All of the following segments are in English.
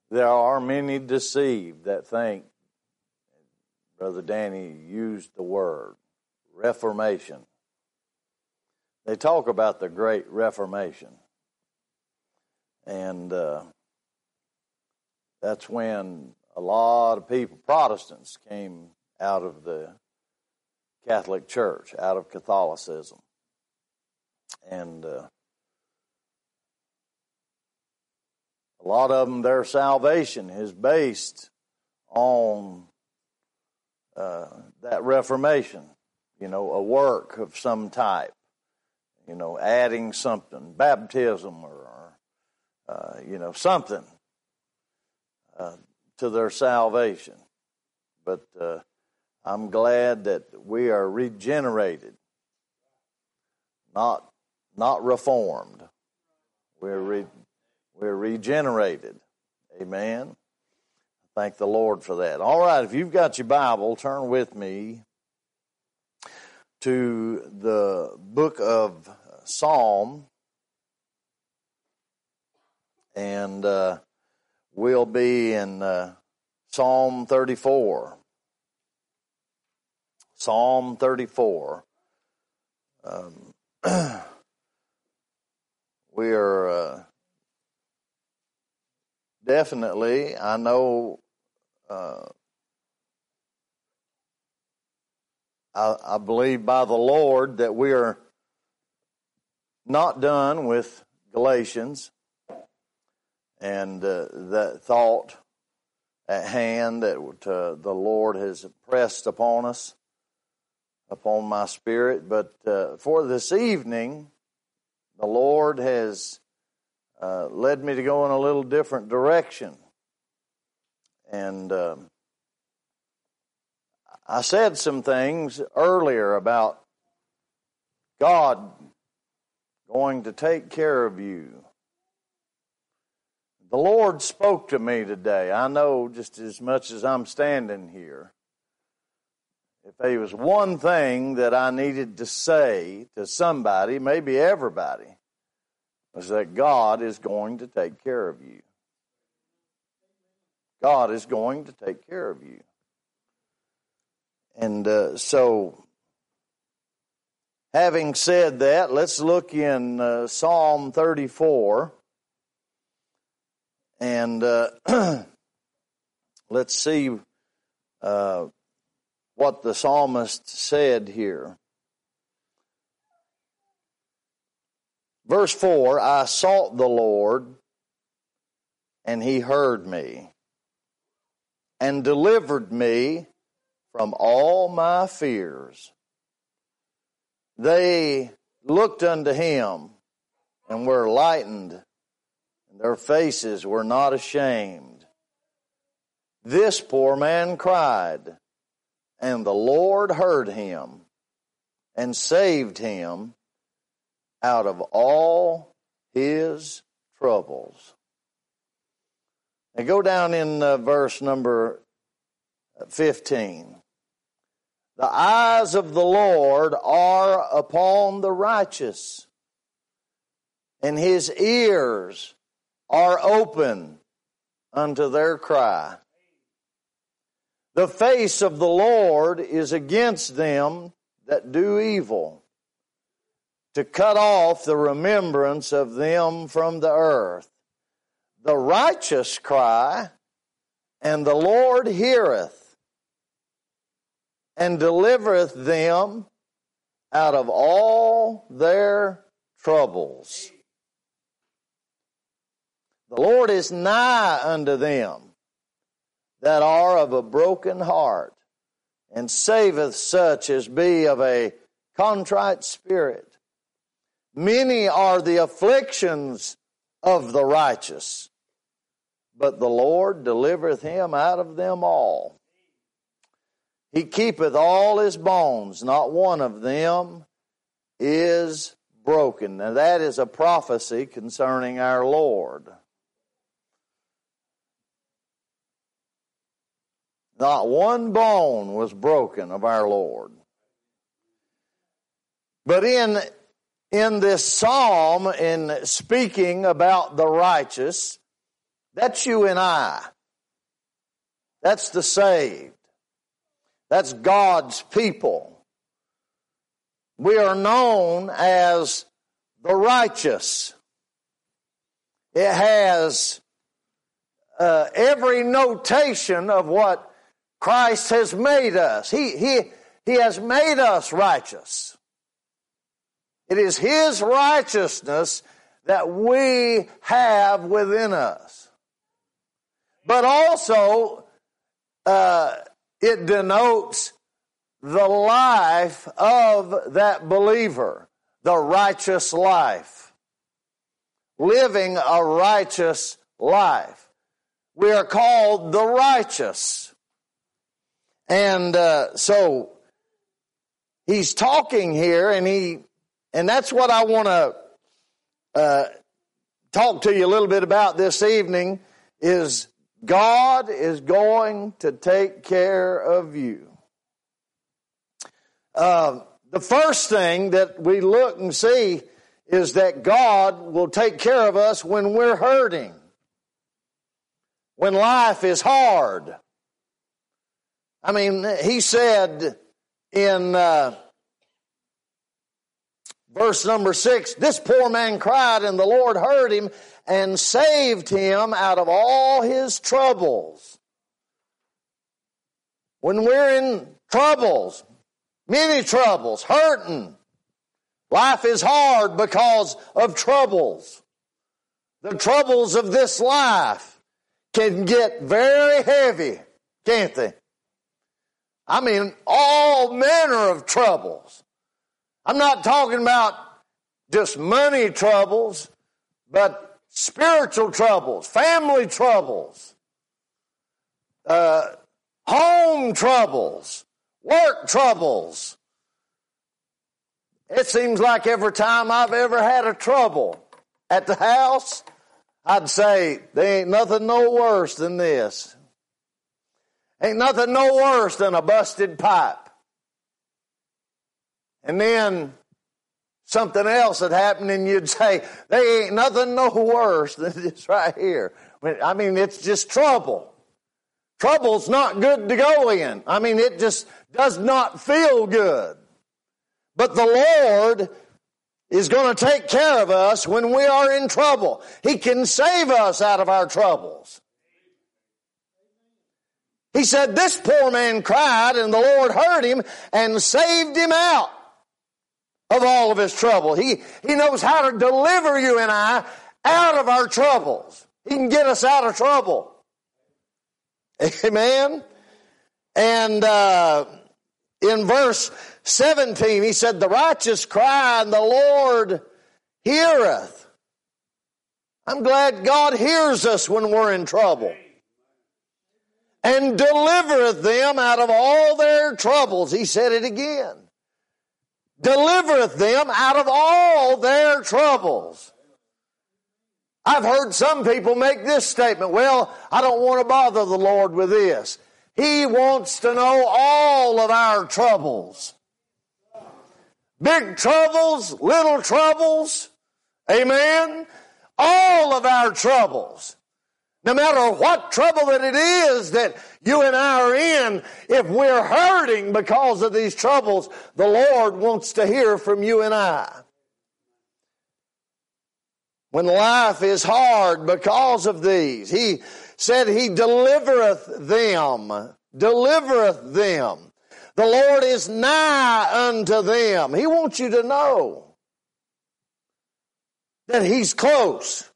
There are many deceived that think, Brother Danny used the word, Reformation. They talk about the Great Reformation. And that's when a lot of people, Protestants, came out of the Catholic Church, out of Catholicism. And a lot of them, their salvation is based on that Reformation, a work of some type, adding something, baptism or something to their salvation. But I'm glad that we are regenerated, not reformed. We're regenerated. Amen. Thank the Lord for that. All right, if you've got your Bible, turn with me to the book of Psalm. And we'll be in Psalm 34. Psalm 34. We are definitely, I know, I believe by the Lord that we are not done with Galatians. And that thought at hand that the Lord has pressed upon us, upon my spirit. But for this evening, the Lord has led me to go in a little different direction. And I said some things earlier about God going to take care of you. The Lord spoke to me today. I know just as much as I'm standing here, if there was one thing that I needed to say to somebody, maybe everybody, was that God is going to take care of you. God is going to take care of you. And so, having said that, let's look in Psalm 34. And let's see what the psalmist said here. Verse 4, I sought the Lord, and he heard me, and delivered me from all my fears. They looked unto him, and were lightened. Their faces were not ashamed. This poor man cried, and the Lord heard him and saved him out of all his troubles. Now go down in verse number 15. The eyes of the Lord are upon the righteous, and his ears are open unto their cry. The face of the Lord is against them that do evil, to cut off the remembrance of them from the earth. The righteous cry, and the Lord heareth, and delivereth them out of all their troubles. The Lord is nigh unto them that are of a broken heart, and saveth such as be of a contrite spirit. Many are the afflictions of the righteous, but the Lord delivereth him out of them all. He keepeth all his bones, not one of them is broken. Now that is a prophecy concerning our Lord. Not one bone was broken of our Lord. But in this psalm, in speaking about the righteous, That's you and I. That's the saved. That's God's people. We are known as the righteous. It has every notation of what Christ has made us. He has made us righteous. It is His righteousness that we have within us. But also, it denotes the life of that believer, the righteous life. Living a righteous life. We are called the righteous. And so he's talking here, and that's what I want to talk to you a little bit about this evening, is God is going to take care of you. The first thing that we look and see is that God will take care of us when we're hurting, when life is hard. I mean, he said in verse number 6, this poor man cried, and the Lord heard him and saved him out of all his troubles. When we're in troubles, many troubles, hurting, life is hard because of troubles. The troubles of this life can get very heavy, can't they? I mean, all manner of troubles. I'm not talking about just money troubles, but spiritual troubles, family troubles, home troubles, work troubles. It seems like every time I've ever had a trouble at the house, I'd say, there ain't nothing no worse than this. Ain't nothing no worse than a busted pipe. And then something else had happened and you'd say, there ain't nothing no worse than this right here. I mean, it's just trouble. Trouble's not good to go in. I mean, it just does not feel good. But the Lord is going to take care of us when we are in trouble. He can save us out of our troubles. He said, this poor man cried, and the Lord heard him and saved him out of all of his trouble. He knows how to deliver you and I out of our troubles. He can get us out of trouble. Amen? And in verse 17, he said, the righteous cry, and the Lord heareth. I'm glad God hears us when we're in trouble. And delivereth them out of all their troubles. He said it again. Delivereth them out of all their troubles. I've heard some people make this statement, well, I don't want to bother the Lord with this. He wants to know all of our troubles. Big troubles, little troubles, amen? All of our troubles. No matter what trouble that it is that you and I are in, if we're hurting because of these troubles, the Lord wants to hear from you and I. When life is hard because of these, he said he delivereth them. Delivereth them. The Lord is nigh unto them. He wants you to know that He's close.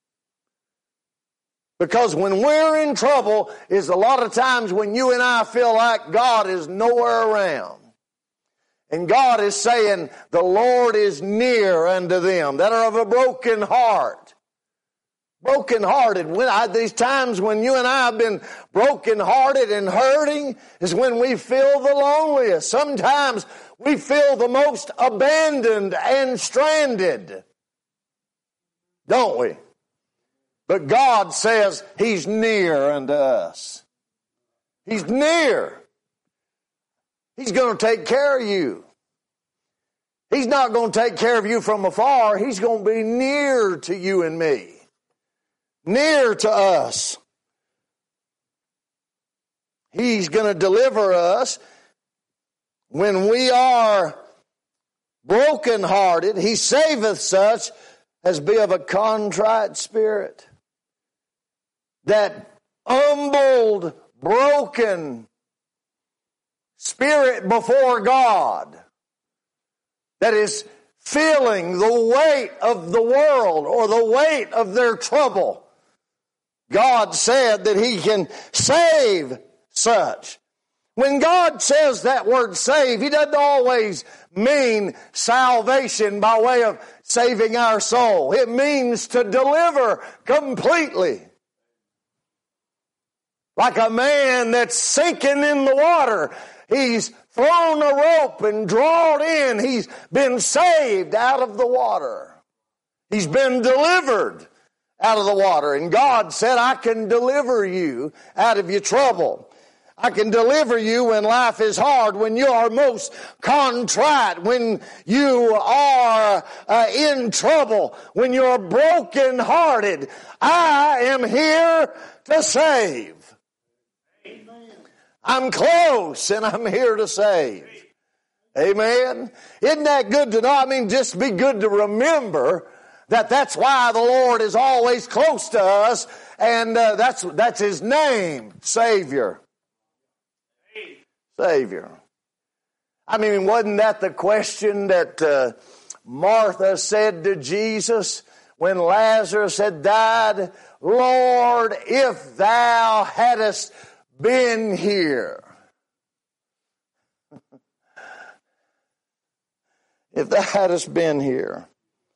Because when we're in trouble is a lot of times when you and I feel like God is nowhere around. And God is saying, the Lord is near unto them that are of a broken heart. Broken-hearted. These times when you and I have been broken-hearted and hurting is when we feel the loneliest. Sometimes we feel the most abandoned and stranded. Don't we? But God says He's near unto us. He's near. He's going to take care of you. He's not going to take care of you from afar. He's going to be near to you and me. near to us. He's going to deliver us when we are brokenhearted. He saveth such as be of a contrite spirit. That humbled, broken spirit before God that is feeling the weight of the world or the weight of their trouble. God said that He can save such. When God says that word save, He doesn't always mean salvation by way of saving our soul. It means to deliver completely. Like a man that's sinking in the water. He's thrown a rope and drawn in. He's been saved out of the water. He's been delivered out of the water. And God said, I can deliver you out of your trouble. I can deliver you when life is hard, when you are most contrite, when you are in trouble, when you're brokenhearted. I am here to save. I'm close and I'm here to save. Amen. Isn't that good to know? I mean, just be good to remember that that's why the Lord is always close to us, and that's His name, Savior. Savior. I mean, wasn't that the question that Martha said to Jesus when Lazarus had died? Lord, if thou hadst been here. If thou hadst been here.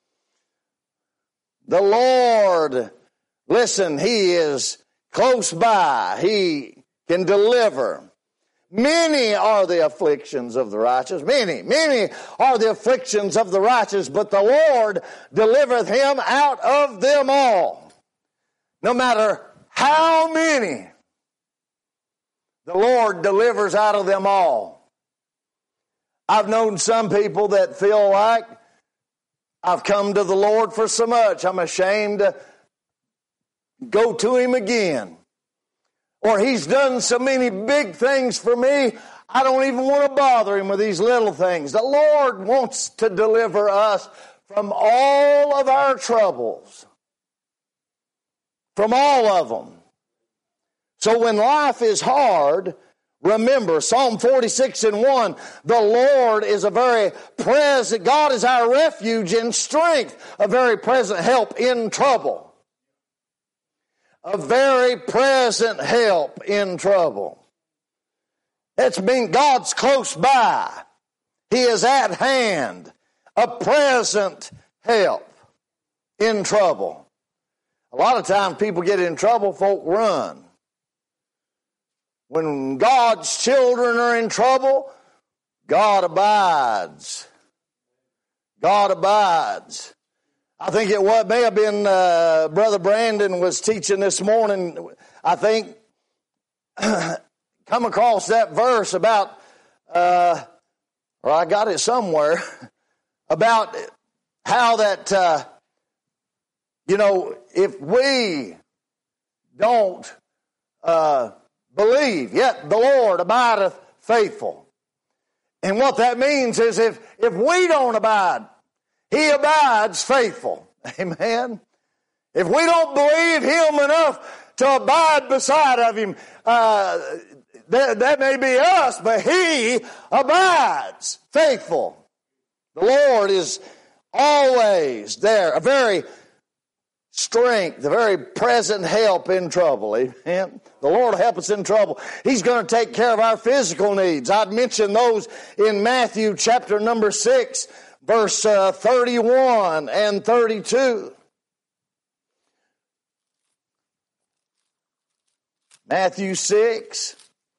The Lord, listen, He is close by. He can deliver. Many are the afflictions of the righteous. Many are the afflictions of the righteous, but the Lord delivereth him out of them all. No matter how many, the Lord delivers out of them all. I've known some people that feel like I've come to the Lord for so much, I'm ashamed to go to Him again. Or He's done so many big things for me, I don't even want to bother Him with these little things. The Lord wants to deliver us from all of our troubles. From all of them. So when life is hard, remember, Psalm 46:1, the Lord is a very present, God is our refuge and strength, a very present help in trouble. A very present help in trouble. That's mean God's close by. He is at hand. A present help in trouble. A lot of times people get in trouble, folk run. When God's children are in trouble, God abides. God abides. I think it may have been Brother Brandon was teaching this morning. I think come across that verse about, or I got it somewhere, about how that, if we don't believe, yet the Lord abideth faithful. And what that means is if we don't abide, He abides faithful. Amen. If we don't believe Him enough to abide beside of Him, that may be us, but He abides faithful. The Lord is always there, a very strength, a very present help in trouble. Amen. The Lord will help us in trouble. He's going to take care of our physical needs. I'd mentioned those in Matthew chapter number 6. Verse 31 and 32. Matthew 6.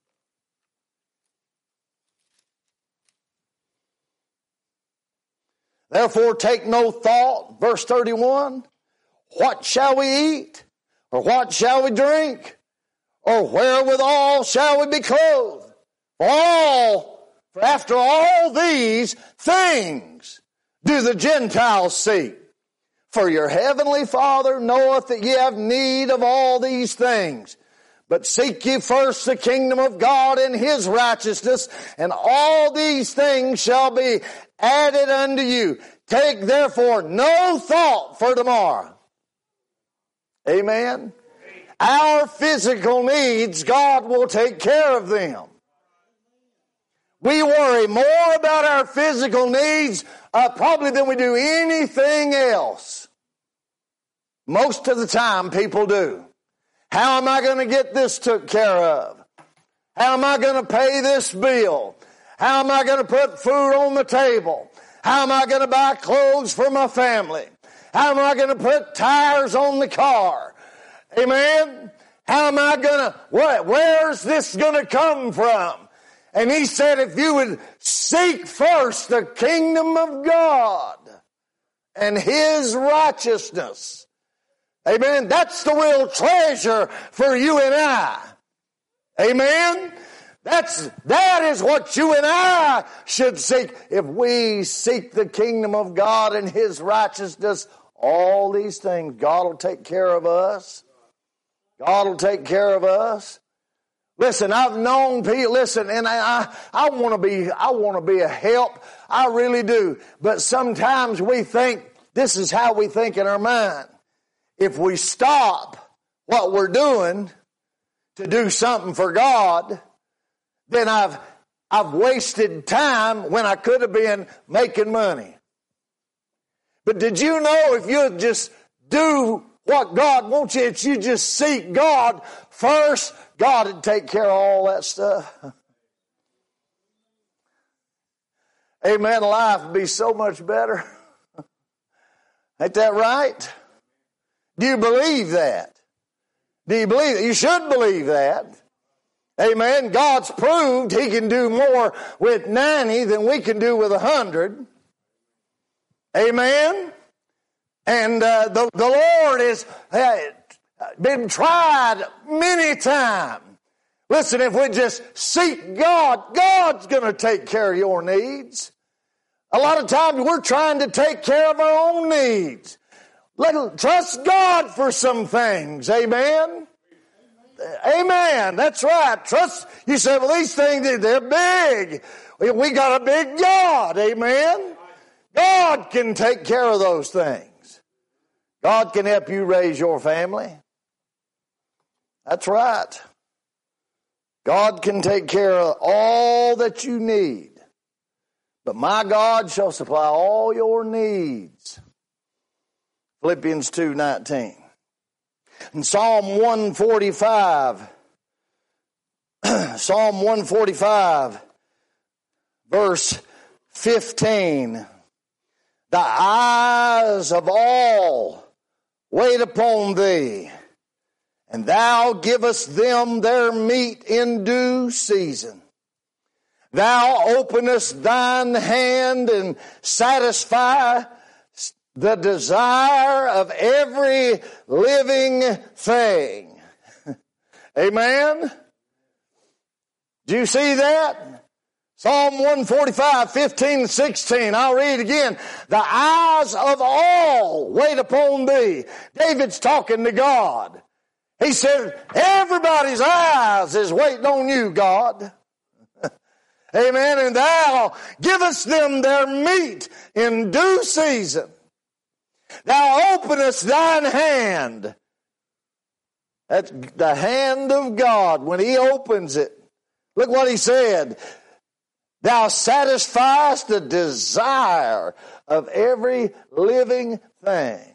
Therefore take no thought, verse 31, what shall we eat? Or what shall we drink? Or wherewithal shall we be clothed? For after all these things do the Gentiles seek. For your heavenly Father knoweth that ye have need of all these things. But seek ye first the kingdom of God and His righteousness, and all these things shall be added unto you. Take therefore no thought for tomorrow. Amen. Our physical needs, God will take care of them. We worry more about our physical needs probably than we do anything else. Most of the time people do. How am I going to get this took care of? How am I going to pay this bill? How am I going to put food on the table? How am I going to buy clothes for my family? How am I going to put tires on the car? Amen? How am I going to, where's this going to come from? And He said if you would seek first the kingdom of God and His righteousness. Amen? That's the real treasure for you and I. Amen? That is what you and I should seek. If we seek the kingdom of God and His righteousness, all these things, God will take care of us. God will take care of us. Listen, I've known people, and I want to be a help. I really do. But sometimes we think, this is how we think in our mind. If we stop what we're doing to do something for God, then I've wasted time when I could have been making money. But did you know if you just do what God wants you, if you just seek God first, God would take care of all that stuff. Amen. Life would be so much better. Ain't that right? Do you believe that? Do you believe it? You should believe that. Amen. God's proved He can do more with 90 than we can do with 100. Amen. And the Lord has been tried many times. Listen, if we just seek God, God's going to take care of your needs. A lot of times we're trying to take care of our own needs. Trust God for some things. Amen. Amen. That's right. Trust. You say, well, these things, they're big. We got a big God. Amen. God can take care of those things. God can help you raise your family. That's right. God can take care of all that you need. But my God shall supply all your needs. Philippians 2:19. In Psalm 145, Psalm 145, verse 15. The eyes of all wait upon thee, and thou givest them their meat in due season. Thou openest thine hand and satisfy the desire of every living thing. Amen? Do you see that? Psalm 145, 15 and 16. I'll read it again. The eyes of all wait upon thee. David's talking to God. He said, everybody's eyes is waiting on you, God. Amen. And thou givest them their meat in due season. Thou openest thine hand. That's the hand of God. When He opens it, look what He said. Thou satisfiest the desire of every living thing.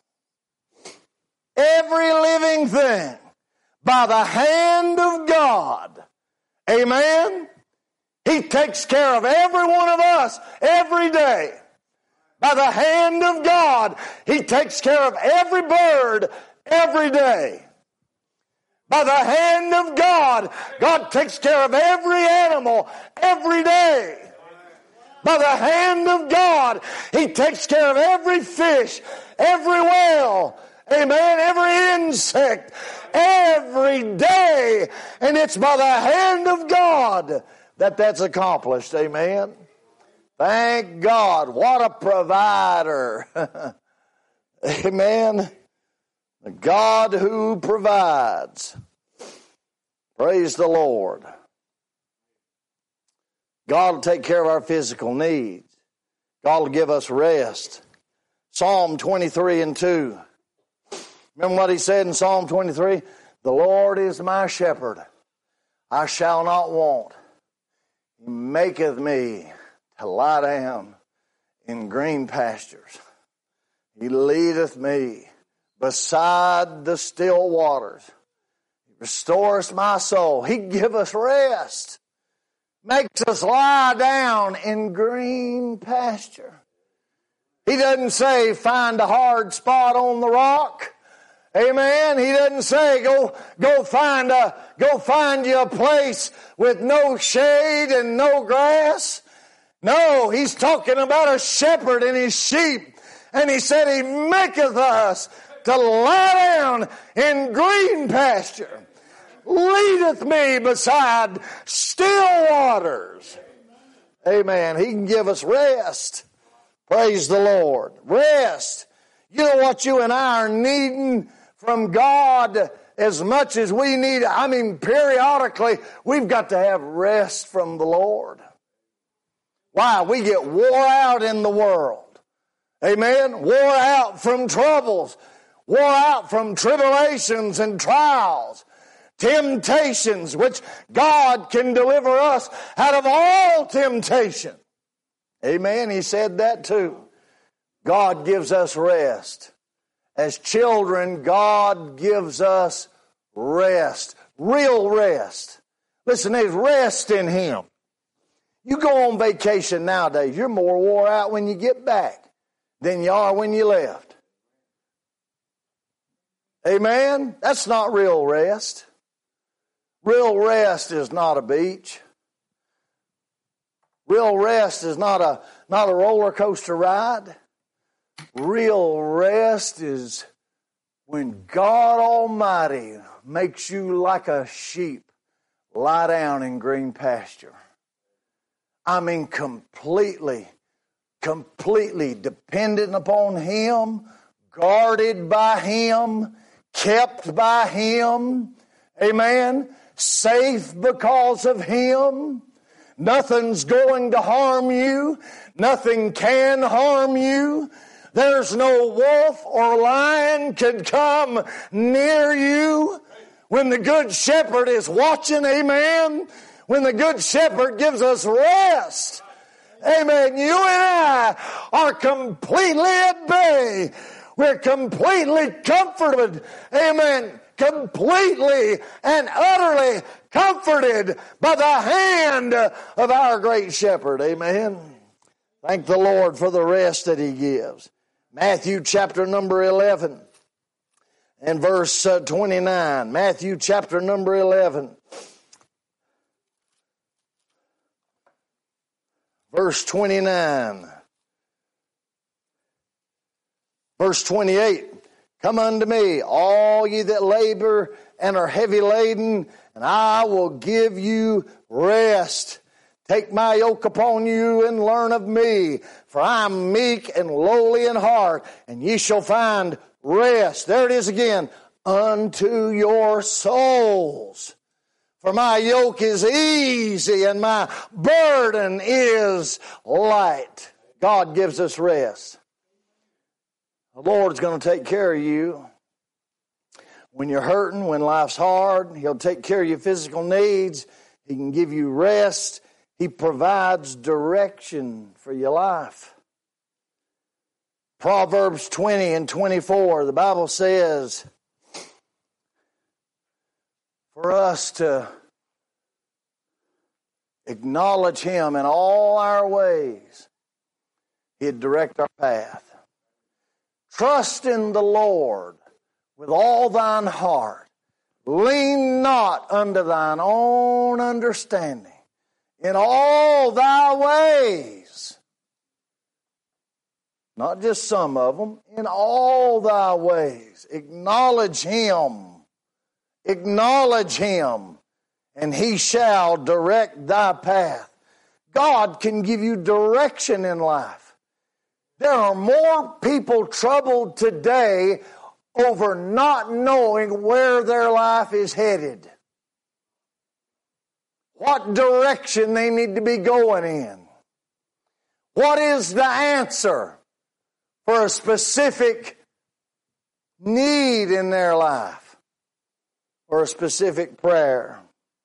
Every living thing. By the hand of God. Amen. He takes care of every one of us every day. By the hand of God, He takes care of every bird every day. By the hand of God, God takes care of every animal every day. By the hand of God, He takes care of every fish, every whale, amen, every insect, every day. And it's by the hand of God that that's accomplished, amen. Thank God. What a provider. Amen. The God who provides. Praise the Lord. God will take care of our physical needs. God will give us rest. Psalm 23 and 2. Remember what he said in Psalm 23? The Lord is my shepherd. I shall not want. He maketh me to lie down in green pastures. He leadeth me beside the still waters. He restoreth my soul. He give us rest. Makes us lie down in green pasture. He doesn't say find a hard spot on the rock. Amen. He doesn't say go find you a place with no shade and no grass. No, he's talking about a shepherd and his sheep. And he said he maketh us to lie down in green pasture. Leadeth me beside still waters. Amen. He can give us rest. Praise the Lord. Rest. You know what you and I are needing from God as much as we need? I mean, periodically, we've got to have rest from the Lord. Why? We get wore out in the world. Amen. Wore out from troubles. Wore out from tribulations and trials. Temptations, which God can deliver us out of all temptation. Amen. He said that too. God gives us rest. As children, God gives us rest. Real rest. Listen, there's rest in Him. You go on vacation nowadays, you're more wore out when you get back than you are when you left. Amen? That's not real rest. Real rest is not a beach. Real rest is not a roller coaster ride. Real rest is when God Almighty makes you like a sheep lie down in green pasture. I mean completely dependent upon Him, guarded by Him, kept by Him. Amen. Safe because of Him. Nothing's going to harm you. Nothing can harm you. There's no wolf or lion can come near you. When the Good Shepherd is watching, amen. When the Good Shepherd gives us rest, amen. You and I are completely at bay. We're completely comforted, amen. Completely and utterly comforted by the hand of our great shepherd. Amen. Thank the Lord for the rest that He gives. Matthew chapter number 11 and verse 29. Matthew chapter number 11. Verse 29. Verse 28. Come unto me, all ye that labor and are heavy laden, and I will give you rest. Take my yoke upon you and learn of me, for I am meek and lowly in heart, and ye shall find rest. There it is again. Unto your souls. For my yoke is easy and my burden is light. God gives us rest. The Lord's going to take care of you. When you're hurting, when life's hard, He'll take care of your physical needs. He can give you rest. He provides direction for your life. Proverbs 20 and 24, the Bible says, for us to acknowledge Him in all our ways, He'd direct our path. Trust in the Lord with all thine heart. Lean not unto thine own understanding. In all thy ways. Not just some of them. In all thy ways. Acknowledge Him. Acknowledge Him. And He shall direct thy path. God can give you direction in life. There are more people troubled today over not knowing where their life is headed, what direction they need to be going in. What is the answer for a specific need in their life or a specific prayer?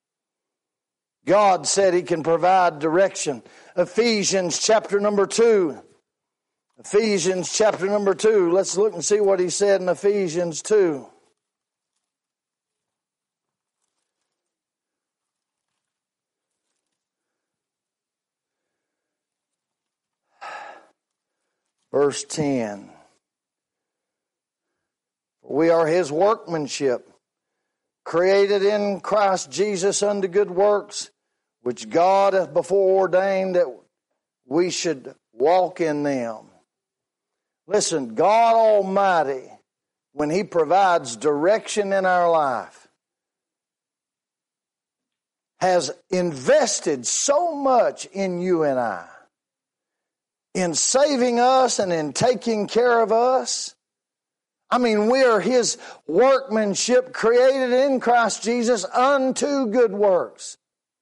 God said He can provide direction. Ephesians chapter number 2. Ephesians chapter number 2. Let's look and see what He said in Ephesians 2. Verse 10. We are His workmanship, created in Christ Jesus unto good works, which God hath before ordained that we should walk in them. Listen, God Almighty, when He provides direction in our life, has invested so much in you and I, in saving us and in taking care of us. I mean, we are His workmanship, created in Christ Jesus unto good works,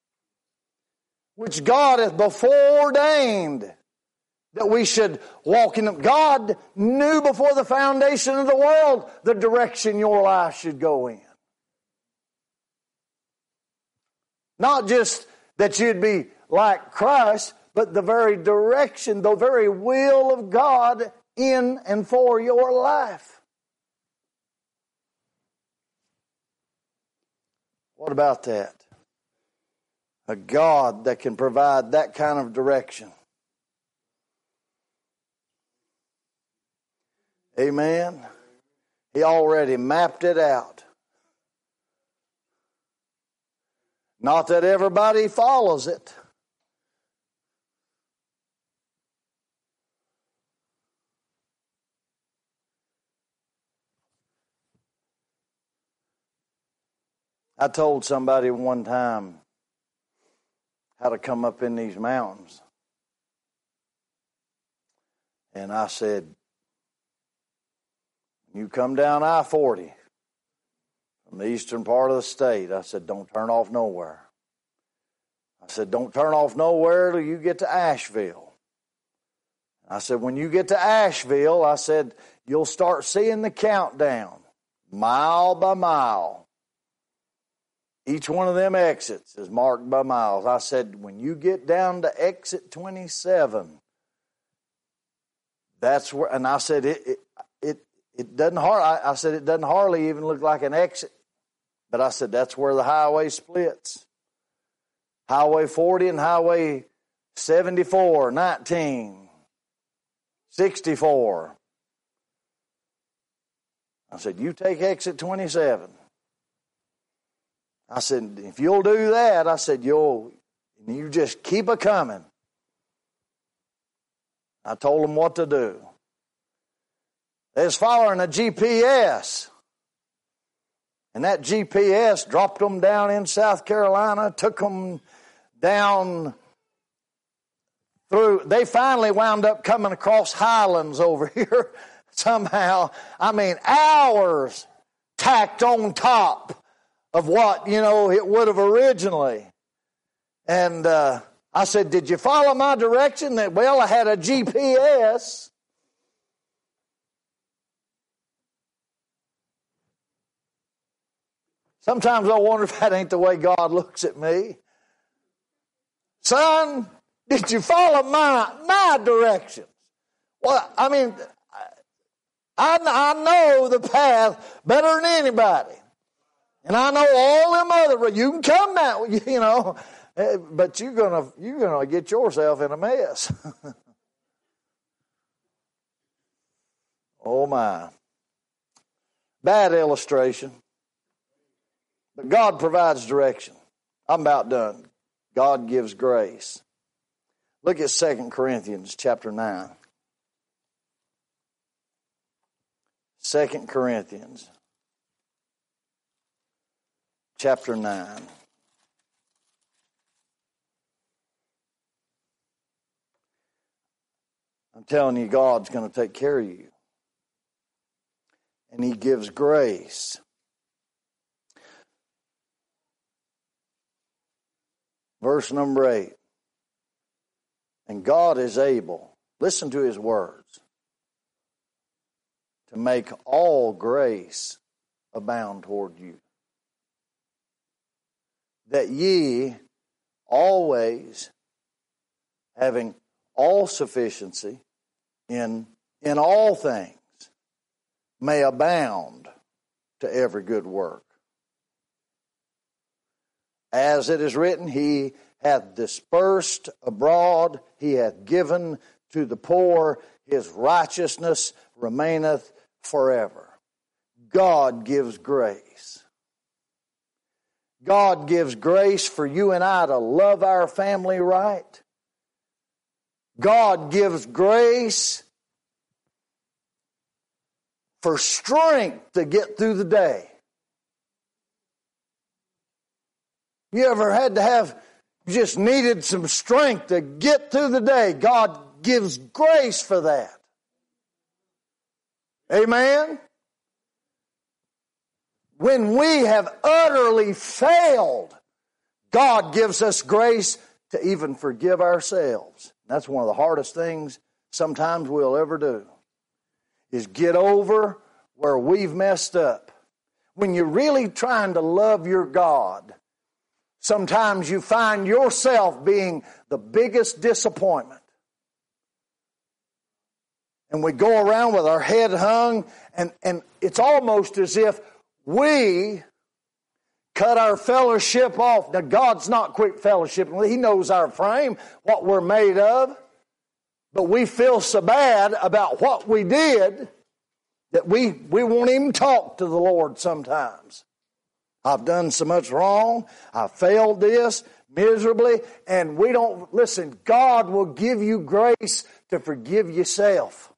which God hath before ordained that we should walk in them. God knew before the foundation of the world the direction your life should go in. Not just that you'd be like Christ, but the very direction, the very will of God in and for your life. What about that? A God that can provide that kind of direction. Amen. He already mapped it out. Not that everybody follows it. I told somebody one time how to come up in these mountains. And I said, you come down I-40 from the eastern part of the state. I said, don't turn off nowhere. I said, don't turn off nowhere till you get to Asheville. I said, when you get to Asheville, I said, you'll start seeing the countdown, mile by mile. Each one of them exits is marked by miles. I said, when you get down to exit 27, that's where, and I said, it doesn't I said, it doesn't hardly even look like an exit. But I said, that's where the highway splits. Highway 40 and Highway 74, 19, 64. I said, you take exit 27. I said, if you'll do that, I said, you just keep a coming. I told them what to do. They was following a GPS. And that GPS dropped them down in South Carolina, took them down through. They finally wound up coming across Highlands over here somehow. I mean, hours tacked on top of what, it would have originally. And I said, did you follow my direction? Well, I had a GPS. Sometimes I wonder if that ain't the way God looks at me. Son, did you follow my directions? Well, I mean, I know the path better than anybody. And I know all them other, you can come that, but you're gonna get yourself in a mess. Oh my. Bad illustration. But God provides direction. I'm about done. God gives grace. Look at 2 Corinthians chapter 9. 2 Corinthians chapter 9. I'm telling you, God's going to take care of you. And He gives grace. Verse number 8. And God is able, listen to His words, to make all grace abound toward you, that ye always, having all sufficiency in all things, may abound to every good work. As it is written, He hath dispersed abroad, He hath given to the poor, His righteousness remaineth forever. God gives grace. God gives grace for you and I to love our family right. God gives grace for strength to get through the day. You ever had to you just needed some strength to get through the day? God gives grace for that. Amen? When we have utterly failed, God gives us grace to even forgive ourselves. That's one of the hardest things sometimes we'll ever do, is get over where we've messed up. When you're really trying to love your God, sometimes you find yourself being the biggest disappointment. And we go around with our head hung, and it's almost as if we cut our fellowship off. Now, God's not quick fellowship. He knows our frame, what we're made of. But we feel so bad about what we did that we won't even talk to the Lord sometimes. I've done so much wrong. I failed this miserably. And we don't, listen, God will give you grace to forgive yourself.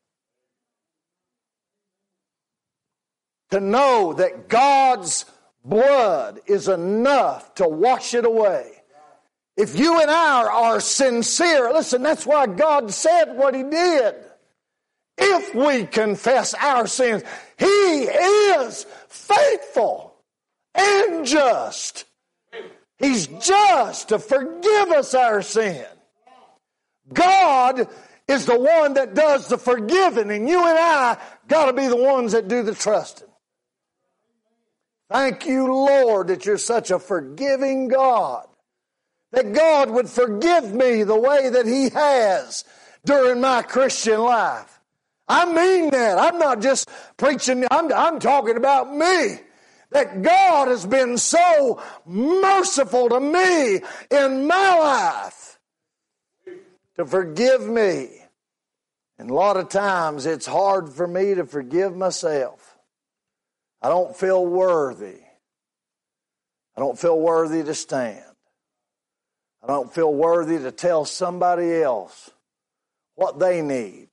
To know that God's blood is enough to wash it away. If you and I are sincere, listen, that's why God said what He did. If we confess our sins, He is faithful and just. He's just to forgive us our sin. God is the one that does the forgiving, and you and I got to be the ones that do the trusting. Thank you, Lord, that you're such a forgiving God. That God would forgive me the way that He has during my Christian life. I mean that. I'm not just preaching. I'm talking about me. That God has been so merciful to me in my life to forgive me. And a lot of times it's hard for me to forgive myself. I don't feel worthy. I don't feel worthy to stand. I don't feel worthy to tell somebody else what they need.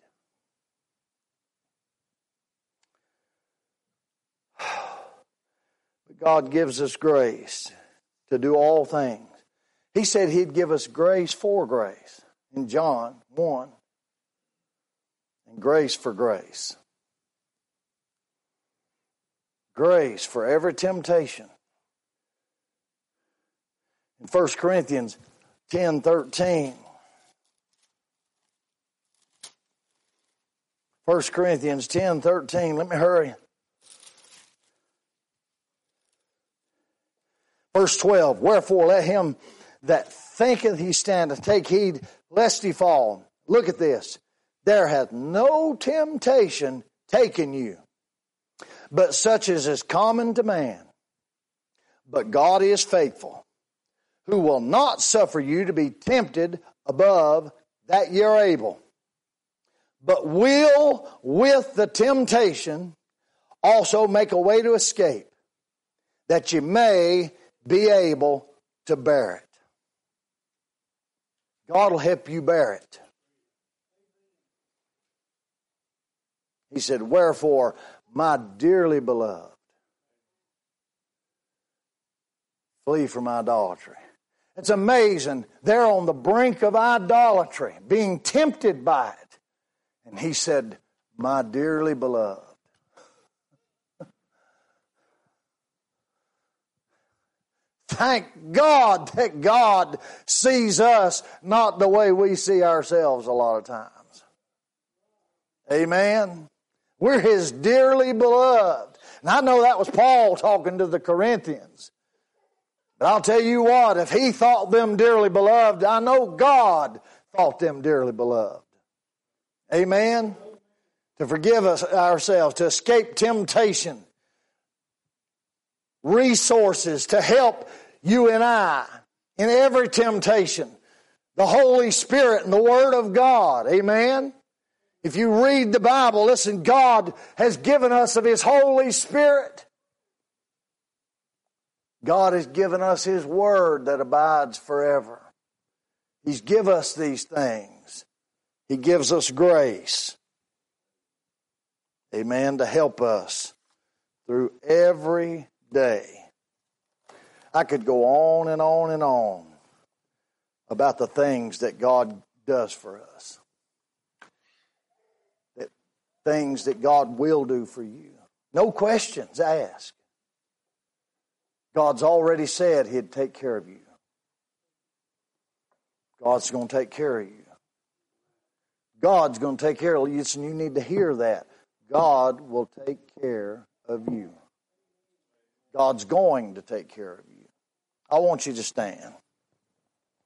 But God gives us grace to do all things. He said He'd give us grace for grace in John 1. And grace for grace. Grace for every temptation. In 1 Corinthians 10:13. 1 Corinthians 10:13. Let me hurry. Verse 12. Wherefore let him that thinketh he standeth take heed lest he fall. Look at this. There hath no temptation taken you, but such as is common to man. But God is faithful, who will not suffer you to be tempted above that ye are able, but will with the temptation also make a way to escape, that ye may be able to bear it. God will help you bear it. He said, wherefore, my dearly beloved, flee from idolatry. It's amazing. They're on the brink of idolatry, being tempted by it. And he said, my dearly beloved. Thank God that God sees us not the way we see ourselves a lot of times. Amen. We're His dearly beloved. And I know that was Paul talking to the Corinthians. But I'll tell you what, if he thought them dearly beloved, I know God thought them dearly beloved. Amen. To forgive us ourselves, to escape temptation, resources to help you and I in every temptation. The Holy Spirit and the Word of God. Amen. If you read the Bible, listen, God has given us of His Holy Spirit. God has given us His Word that abides forever. He's given us these things. He gives us grace. Amen. To help us through every day. I could go on and on and on about the things that God does for us. Things that God will do for you. No questions asked. God's already said He'd take care of you. God's going to take care of you. God's going to take care of you, and you need to hear that. God will take care of you. God's going to take care of you. I want you to stand.